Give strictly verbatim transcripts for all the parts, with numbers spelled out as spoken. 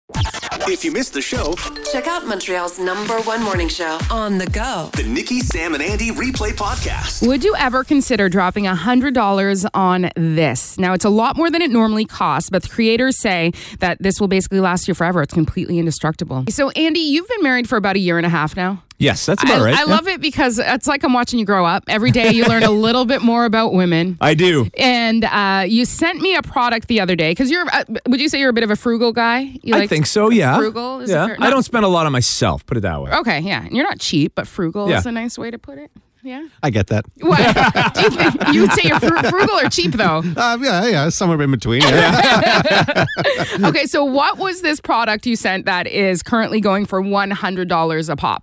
If you missed the show, check out Montreal's number one morning show on the go. The Nikki, Sam, and Andy Replay Podcast. Would you ever consider dropping one hundred dollars on this? Now, it's a lot more than it normally costs, but the creators say that this will basically last you forever. It's completely indestructible. So, Andy, you've been married for about a year and a half now. Yes, that's about I, right. I yeah. love it because it's like I'm watching you grow up. Every day you learn a little bit more about women. I do. And uh, you sent me a product the other day because you're, uh, would you say you're a bit of a frugal guy? You I like think so, yeah. Frugal? Is yeah. it fair? I don't spend a lot on myself, put it that way. Okay, yeah. And you're not cheap, but frugal Yeah. is a nice way to put it. Yeah. I get that. What? Do you, think, you would say you're fru- frugal or cheap, though? Uh, yeah, yeah, somewhere in between. Yeah. Okay, so what was this product you sent that is currently going for one hundred dollars a pop?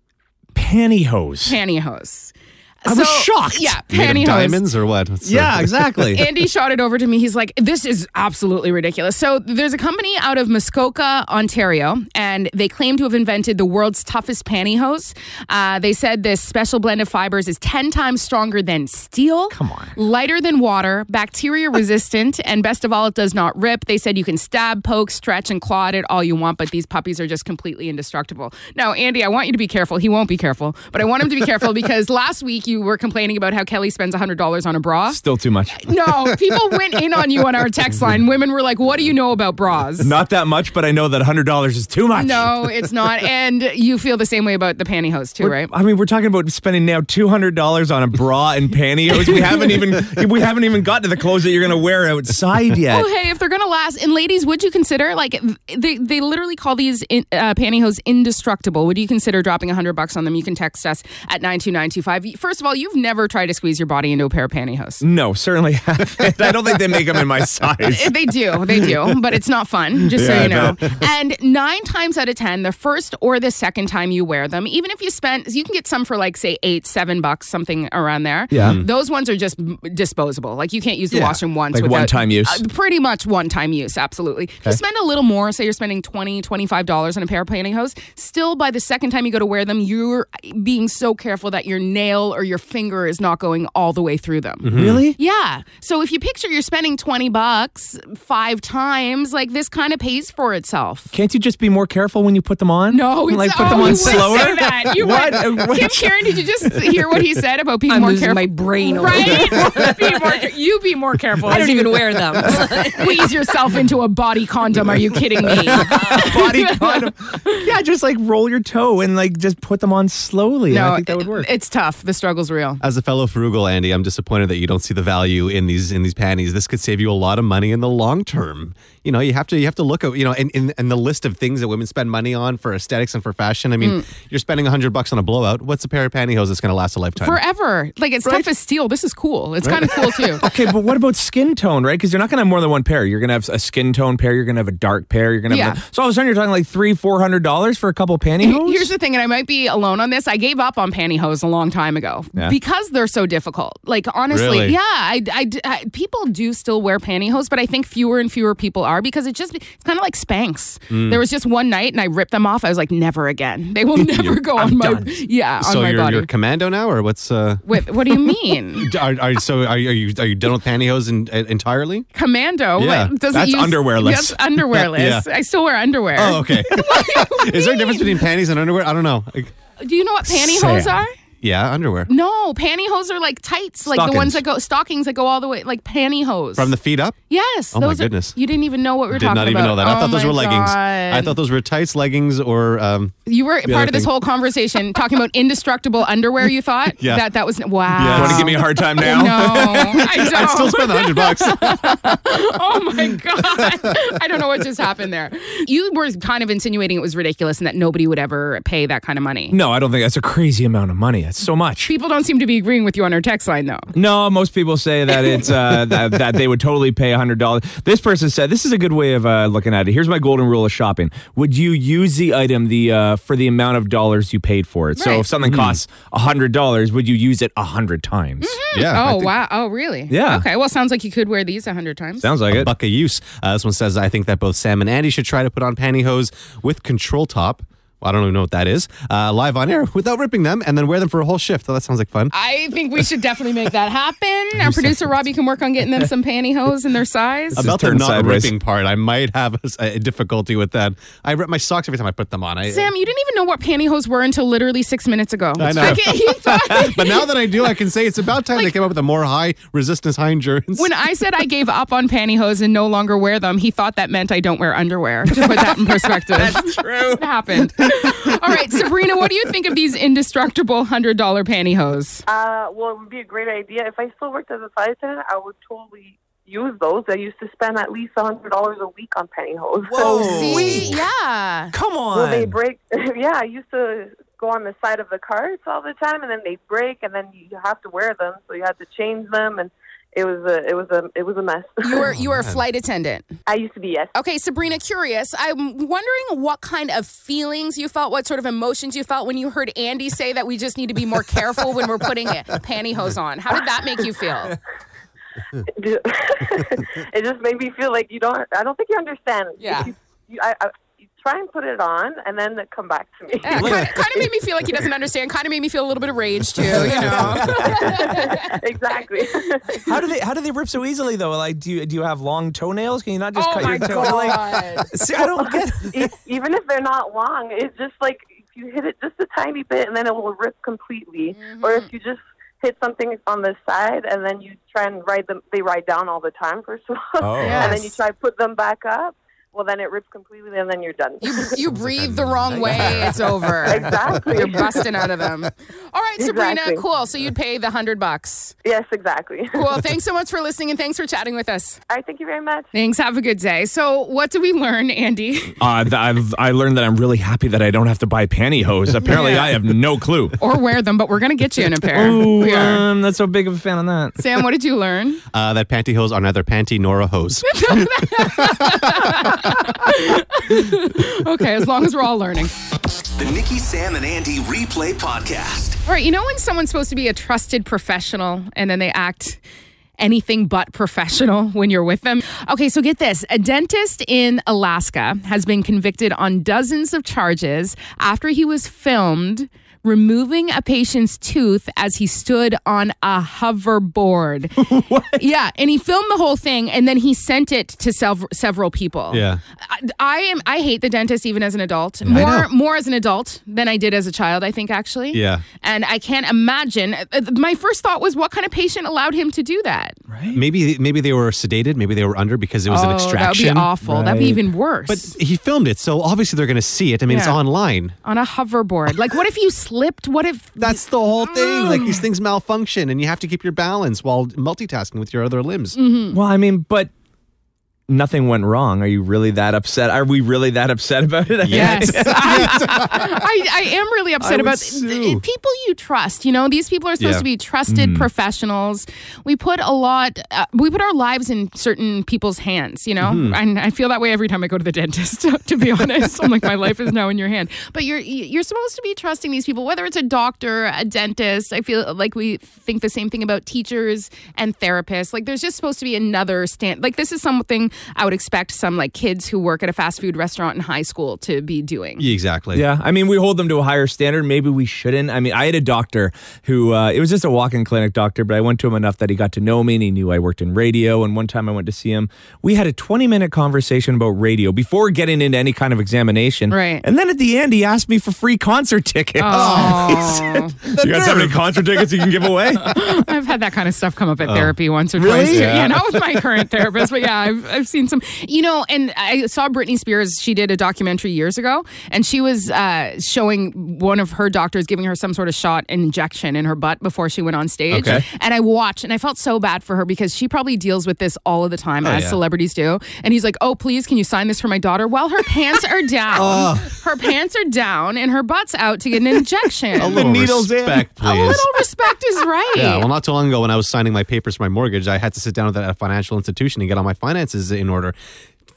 Pantyhose. Pantyhose. I was shocked. Yeah, Made of pantyhose. diamonds or what? What's Yeah, the- exactly. Andy shot it over to me. He's like, this is absolutely ridiculous. So there's a company out of Muskoka, Ontario, and they claim to have invented the world's toughest pantyhose. Uh, they said this special blend of fibers is ten times stronger than steel. Come on. Lighter than water, bacteria resistant, and best of all, it does not rip. They said you can stab, poke, stretch, and claw at it all you want, but these puppies are just completely indestructible. Now, Andy, I want you to be careful. He won't be careful, but I want him to be careful because last week you were complaining about how Kelly spends one hundred dollars on a bra. Still too much. No, people went in on you on our text line. Women were like, what do you know about bras? Not that much, but I know that one hundred dollars is too much. No, it's not. And you feel the same way about the pantyhose too, right? I mean, we're talking about spending now two hundred dollars on a bra and pantyhose. We haven't even we haven't even got to the clothes that you're going to wear outside yet. Oh, hey, if they're going to last. And ladies, would you consider, like, they, they literally call these in, uh, pantyhose indestructible. Would you consider dropping one hundred bucks on them? You can text us at nine two nine two five. First of all, you've never tried to squeeze your body into a pair of pantyhose. No, certainly haven't. I don't think they make them in my size. They do, they do, but it's not fun, just so Yeah, you I know. bet. And nine times out of ten, the first or the second time you wear them, even if you spent, you can get some for like, say, eight, seven bucks, something around there. Yeah. Mm. Those ones are just disposable. Like, you can't use the Yeah. washroom once. Like without, one-time use. Uh, pretty much one-time use, absolutely. If you spend a little more, say you're spending twenty dollars, twenty-five dollars on a pair of pantyhose, still by the second time you go to wear them, you're being so careful that your nail or your finger is not going all the way through them. Really? Yeah. So if you picture you're spending twenty bucks five times, like, this kind of pays for itself. Can't you just be more careful when you put them on? No, it's, like put oh, them you on would slower. say that. You What? would. Uh, what? Kim Karen, did you just hear what he said about being I'm more losing careful? my brain over Right? be more, ca- you be more careful. I as don't you even wear them. Squeeze yourself into a body condom. Are you kidding me? Body condom. Yeah, just like roll your toe and like just put them on slowly. No, I think that would work. It's tough. The struggle's real. As a fellow frugal, Andy, I'm disappointed that you don't see the value in these in these panties. This could save you a lot of money in the long term. You know, you have to you have to look at, you know, in, in, in the list of things that women spend money on for aesthetics and for fashion. I mean, Mm. you're spending one hundred bucks on a blowout. What's a pair of pantyhose that's going to last a lifetime? Forever. Like, it's Right. tough as steel. This is cool. It's kind of cool, too. Okay, but what about skin tone, right? Because you're not going to have more than one pair. You're going to have a skin tone pair. You're going to have a dark pair. You're going to have Yeah. so all of a sudden you're talking like three, four hundred dollars for a couple pantyhose. Here's the thing, and I might be alone on this. I gave up on pantyhose a long time ago Yeah. because they're so difficult. Like, honestly, Really? yeah, I, I, I- people do still wear pantyhose, but I think fewer and fewer people are because it just it's kind of like Spanx. Mm. There was just one night, and I ripped them off. I was like, never again. They will never go on my done. yeah on so my you're body. you're commando now, or what's? Uh, Wait, what do you mean? are, are so are, you- are you are you done with pantyhose in, uh, entirely? Commando? Yeah. What, does That's it use, underwearless. That's underwearless. Yeah. I still wear underwear. Oh, okay. Is there a difference between panties and underwear? I don't know. Like, Do you know what pantyhose Sam. are? yeah, underwear. No, pantyhose are like tights, like the ones Stockings. that go stockings that go all the way, like pantyhose. From the feet up? Yes. Oh my those are- goodness. you didn't even know what we were Did talking not about. even know that. I Oh thought those my were leggings. God. I thought those were tights, leggings, or um, you were the part other of this thing. whole conversation talking about indestructible underwear. You thought Yeah. that that was wow. Yeah. You want to give me a hard time now? No, I don't. I'd still spend the hundred bucks. Oh my God. I don't know what just happened there. You were kind of insinuating it was ridiculous and that nobody would ever pay that kind of money. No, I don't think that's a crazy amount of money. That's so much. People don't seem to be agreeing with you on our text line, though. No, most people say that it's uh, that, that they would totally pay one hundred dollars. This person said, this is a good way of uh, looking at it. Here's my golden rule of shopping. Would you use the item the uh, for the amount of dollars you paid for it? So Right. if something costs one hundred dollars, would you use it one hundred times? Yeah. I Oh, think wow. Oh, really? Yeah. Okay. Well, sounds like you could wear these a hundred times. Sounds like a it. buck a use. Uh, this one says, I think that both Sam and Andy should try to put on pantyhose with control top. I don't even know what that is. Uh, live on air without ripping them, and then wear them for a whole shift. Oh, that sounds like fun. I think we should definitely make that happen. Our producer Robbie can work on getting them some pantyhose in their size. About the turn not sideways. ripping part, I might have a, a difficulty with that. I rip my socks every time I put them on. I, Sam, you didn't even know what pantyhose were until literally six minutes ago. I know. can't- he thought- But now that I do, I can say it's about time they came up with a more high resistance high endurance. when I said I gave up on pantyhose and no longer wear them, he thought that meant I don't wear underwear. To put that in perspective. That's true. It happened. All right, Sabrina, what do you think of these indestructible one hundred dollars pantyhose? Uh, well, it would be a great idea. If I still worked as a flight attendant, I would totally use those. I used to spend at least one hundred dollars a week on pantyhose. Whoa. See, yeah. Come on. Well, they break. Yeah, I used to go on the side of the carts all the time, and then they break, and then you have to wear them, so you had to change them, and it was a, it was a, it was a mess. You were you were a flight attendant. I used to be, yes. Okay, Sabrina, curious. I'm wondering what kind of feelings you felt, what sort of emotions you felt when you heard Andy say that we just need to be more careful when we're putting pantyhose on. How did that make you feel? It just made me feel like you don't. I don't think you understand. Yeah. You, you, I, I, you try and put it on, and then come back to me. Yeah, kind, of, kind of made me feel like he doesn't understand. Kind of made me feel a little bit of rage too. You know. Exactly. How do they how do they rip so easily though? Like, do you do you have long toenails? Can you not just Oh cut my your toe? God. Like, see, I don't get. E- Even if they're not long, it's just like if you hit it just a tiny bit, and then it will rip completely. Mm-hmm. Or if you just hit something on the side, and then you try and ride them. They ride down all the time, first of all, Oh. and then you Yes. try to put them back up. Well, then it rips completely, and then you're done. You, you breathe the wrong way, it's over. Exactly. You're busting out of them. All right, Sabrina, Exactly. cool. So you'd pay the hundred bucks. Yes, exactly. Cool. Thanks so much for listening, and thanks for chatting with us. All right, thank you very much. Thanks. Have a good day. So, what did we learn, Andy? Uh, th- I've I learned that I'm really happy that I don't have to buy pantyhose. Apparently, Yeah. I have no clue. Or wear them, but we're gonna get you in a pair. Ooh, We are. I'm not so big of a fan of that. Sam, what did you learn? Uh, that pantyhose are neither panty nor a hose. Okay, as long as we're all learning. The Nikki, Sam, and Andy Replay Podcast. All right, you know when someone's supposed to be a trusted professional and then they act anything but professional when you're with them? Okay, so get this. A dentist in Alaska has been convicted on dozens of charges after he was filmed removing a patient's tooth as he stood on a hoverboard. What? Yeah, and he filmed the whole thing and then he sent it to sev- several people. Yeah. I, I am. I hate the dentist even as an adult. More, know. more as an adult than I did as a child. I think actually. Yeah. And I can't imagine. uh, My first thought was, what kind of patient allowed him to do that? Maybe maybe they were sedated. Maybe they were under because it was an Oh, that would extraction. be awful. That'd be Right. even worse. But he filmed it, so obviously they're going to see it. I mean, it's Yeah. online. on a hoverboard, like what if you slipped? What if? That's the whole thing. Like these things malfunction, and you have to keep your balance while multitasking with your other limbs. Mm-hmm. Well, I mean, but nothing went wrong. Are you really that upset? Are we really that upset about it? Yes, I, I, I am really upset I would about sue. th- people you trust. You know, these people are supposed Yeah. to be trusted professionals. We put a lot, uh, we put our lives in certain people's hands. You know, and I feel that way every time I go to the dentist. To be honest, I'm like, my life is now in your hand. But you're you're supposed to be trusting these people, whether it's a doctor, a dentist. I feel like we think the same thing about teachers and therapists. Like, there's just supposed to be another stand. Like, this is something I would expect some like kids who work at a fast food restaurant in high school to be doing. Yeah, exactly. Yeah, I mean, we hold them to a higher standard. Maybe we shouldn't. I mean, I had a doctor who, uh, it was just a walk-in clinic doctor, but I went to him enough that he got to know me and he knew I worked in radio. And one time I went to see him. We had a twenty-minute conversation about radio before getting into any kind of examination. Right. And then at the end, he asked me for free concert tickets. Oh. He said, you got so many concert tickets you can give away? I've had that kind of stuff come up at therapy once or Really? twice too. Yeah. Yeah, not with my current therapist, but yeah, I've, I've seen some, you know, and I saw Britney Spears, she did a documentary years ago, and she was uh, showing one of her doctors giving her some sort of shot injection in her butt before she went on stage. Okay. And I watched, and I felt so bad for her because she probably deals with this all of the time, as yeah. celebrities do. And he's like, oh, please, can you sign this for my daughter? While her pants are down. Her pants are down, and her butt's out to get an injection. A little needle's in. respect, A please. little respect is right. Yeah, well, not too long ago when I was signing my papers for my mortgage, I had to sit down at a financial institution and get all my finances in order.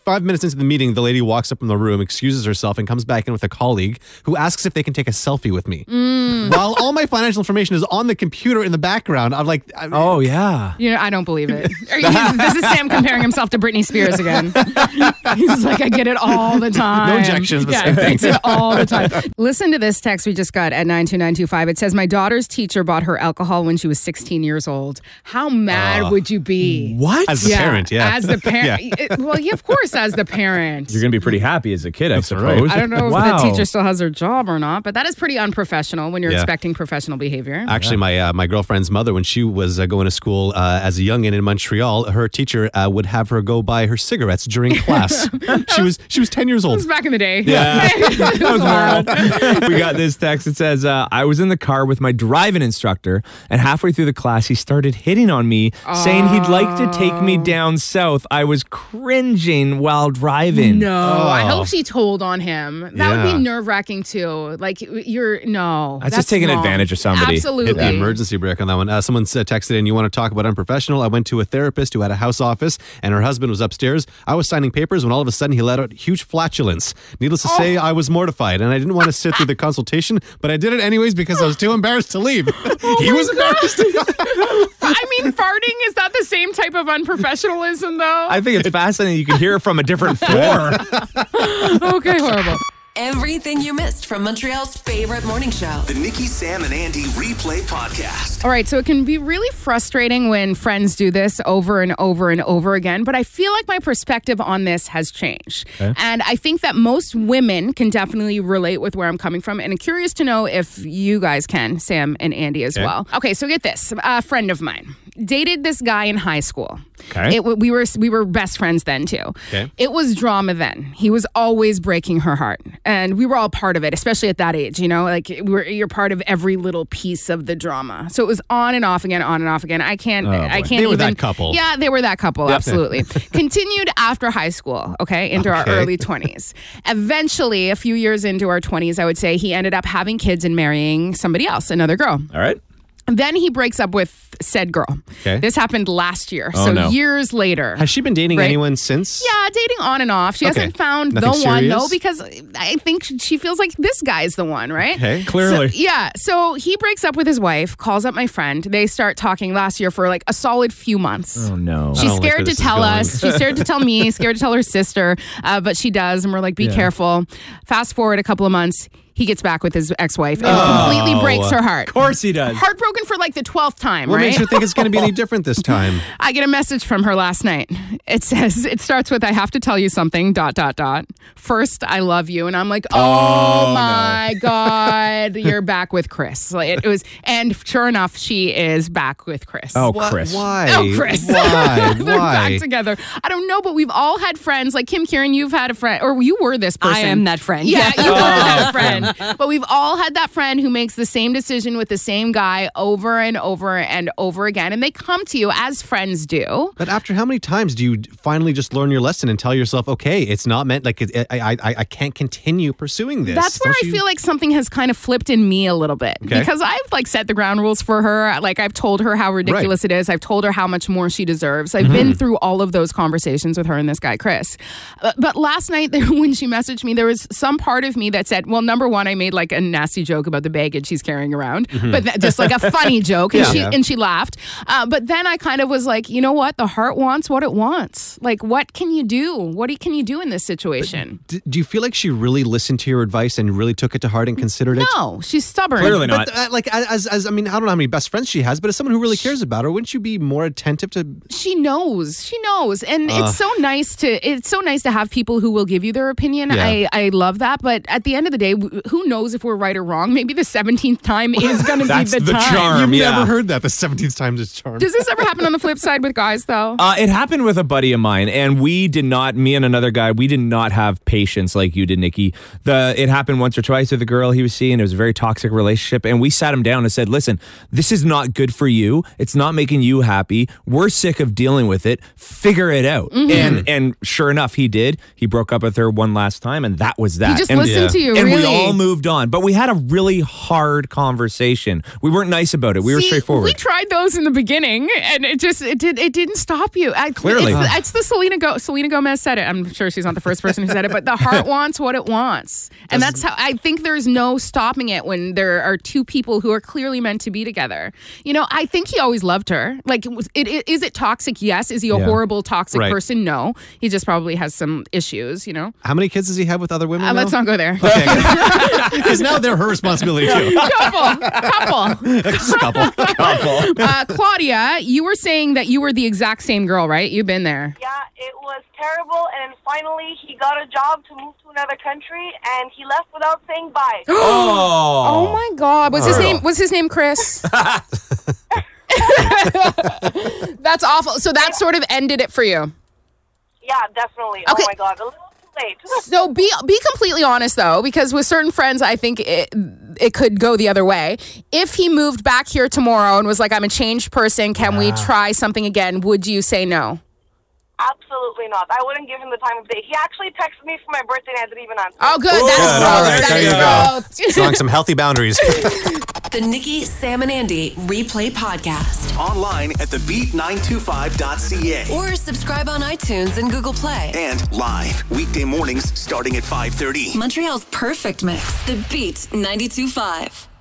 five minutes into the meeting, the lady walks up from the room, excuses herself, and comes back in with a colleague who asks if they can take a selfie with me. Mm. While all my financial information is on the computer in the background, I'm like, I, Oh, yeah. You know, I don't believe it. Or he's- this is Sam comparing himself to Britney Spears again. He's like, I get it all the time. No objections, but yeah, same thing. it's it all the time. Listen to this text we just got at nine two nine two five. It says, my daughter's teacher bought her alcohol when she was sixteen years old. How mad would you be? What? as the parent, yeah. As the parent. Yeah. It- well, yeah, of course, as the parent. You're going to be pretty happy as a kid, I right. suppose. I don't know if Wow. the teacher still has her job or not, but that is pretty unprofessional when you're Yeah. expecting professional behavior. Actually, my uh, my girlfriend's mother, when she was uh, going to school uh, as a youngin in Montreal, her teacher uh, would have her go buy her cigarettes during class. she was she was ten years It old. was back in the day. Yeah. That was wild. We got this text. It says, uh, I was in the car with my driving instructor, and halfway through the class, he started hitting on me, saying he'd like to take me down south. I was cringing while driving. No, I Oh. hope she told on him. That would Yeah. be nerve wracking too. Like you're no, That's just taking wrong. advantage of somebody. Absolutely. Hit the emergency brake on that one. Uh, someone uh, texted in, you want to talk about unprofessional? I went to a therapist who had a house office and her husband was upstairs. I was signing papers when all of a sudden he let out huge flatulence. Needless to say, I was mortified and I didn't want to sit through the consultation, but I did it anyways because I was too embarrassed to leave. he was embarrassed. I mean, farting is that the same type of unprofessionalism though? I think it's fascinating. You can hear it from a different floor. Okay, horrible. Everything you missed from Montreal's favorite morning show. The Nikki, Sam, and Andy Replay Podcast. All right, so it can be really frustrating when friends do this over and over and over again, but I feel like my perspective on this has changed. And I think that most women can definitely relate with where I'm coming from, and I'm curious to know if you guys can, Sam and Andy as Okay. well. Okay, so get this. A friend of mine dated this guy in high school. Okay. It, we were we were best friends then too. Okay. It was drama then. He was always breaking her heart, and we were all part of it, especially at that age. You know, like we're, you're part of every little piece of the drama. So it was on and off again, on and off again. I can't. I can't. They were even, that couple. Yeah, they were that couple. Absolutely. Continued after high school. Okay, into our Okay. early twenties. Eventually, a few years into our twenties, I would say he ended up having kids and marrying somebody else, another girl. All right. Then he breaks up with said girl. Okay. This happened last year. Oh, so no. years later. Has she been dating Right. anyone since? Yeah, dating on and off. She Okay. hasn't found Nothing the one, serious? though, because I think she feels like this guy's the one, right? Okay. Clearly. So, yeah. So he breaks up with his wife, calls up my friend. They start talking last year for like a solid few months. Oh, no. She's don't like where scared to this is tell going. us. She's scared to tell me, scared to tell her sister, uh, but she does. And we're like, be Yeah. careful. Fast forward a couple of months, he gets back with his ex-wife and completely breaks her heart. Of course he does. Heartbroken for like the twelfth time, What right? makes her think it's going to be any different this time? I get a message from her last night. It says, it starts with, I have to tell you something, dot, dot, dot. First, I love you. And I'm like, oh, my God, you're back with Chris. Like, it was, and sure enough, she is back with Chris. Oh, What- Chris. Why? Oh, Chris. Why? They're Why? back together. I don't know, but we've all had friends. Like Kim Kieran, you've had a friend, or you were this person. I am that friend. Yeah, Yeah. you were that friend. But we've all had that friend who makes the same decision with the same guy over and over and over again. And they come to you as friends do. But after how many times do you finally just learn your lesson and tell yourself, okay, it's not meant, like, it, I, I, I can't continue pursuing this? That's where Don't I you- feel like something has kind of flipped in me a little bit Okay. because I've like set the ground rules for her. Like I've told her how ridiculous it is. I've told her how much more she deserves. I've Mm-hmm. been through all of those conversations with her and this guy, Chris. Uh, but last night when she messaged me, there was some part of me that said, well, number one, I made like a nasty joke about the baggage she's carrying around, but that, just like a funny joke. And, Yeah. she, Yeah. and she laughed. Uh, but then I kind of was like, you know what? The heart wants what it wants. Like, what can you do? What can you do in this situation? D- do you feel like she really listened to your advice and really took it to heart and considered it? No, she's stubborn. Clearly not. But uh, like as as I mean, I don't know how many best friends she has, but as someone who really cares about her, wouldn't you be more attentive to? She knows. She knows. And it's so nice to it's so nice to have people who will give you their opinion. Yeah. I, I love that. But at the end of the day, w- who knows if we're right or wrong? Maybe the seventeenth time is going to be That's the, the time. charm. You've yeah. never heard that. The seventeenth time is charm. Does this ever happen on the flip side with guys, though? Uh, it happened with a buddy of mine, and we did not, me and another guy, we did not have patience like you did, Nikki. The It happened once or twice with a girl he was seeing. It was a very toxic relationship, and we sat him down and said, listen, this is not good for you. It's not making you happy. We're sick of dealing with it. Figure it out. Mm-hmm. And and sure enough, he did. He broke up with her one last time, and that was that. He just and, listened Yeah. to you, and really. we all moved on, but we had a really hard conversation. We weren't nice about it. We were See, straightforward. We tried those in the beginning, and it just it did it didn't stop you. I, Clearly. it's, the- it's the Selena Go- Selena Gomez said it. I'm sure she's not the first person who said it, but the heart wants what it wants, and that's how I think there's no stopping it when there are two people who are clearly meant to be together. You know, I think he always loved her. Like, it, was- it, it, is it toxic? Yes. Is he a Yeah. horrible toxic Right. person? No. He just probably has some issues. You know. How many kids does he have with other women? Uh, now? let's not go there. Because now they're her responsibility too. couple, couple. Just a couple. Uh, Claudia, you were saying that you were the exact same girl, right? You've been there. Yeah, it was terrible, and finally he got a job to move to another country, and he left without saying bye. Oh my God! Was his name was his name Chris? That's awful. So that sort of ended it for you. Yeah, definitely. Okay. Oh my God, a little too late. So be be completely honest though, because with certain friends, I think it it could go the other way. If he moved back here tomorrow and was like, "I'm a changed person. Can we try something again?" Would you say no? Absolutely not. I wouldn't give him the time of day. He actually texted me for my birthday, and I didn't even answer. Oh, good. Good. That's All growth. right, That there is you go. growth. Drawing some healthy boundaries. The Nikki, Sam, and Andy Replay Podcast. Online at the beat nine two five dot c a. Or subscribe on iTunes and Google Play. And live weekday mornings starting at five thirty. Montreal's perfect mix. The Beat ninety-two point five.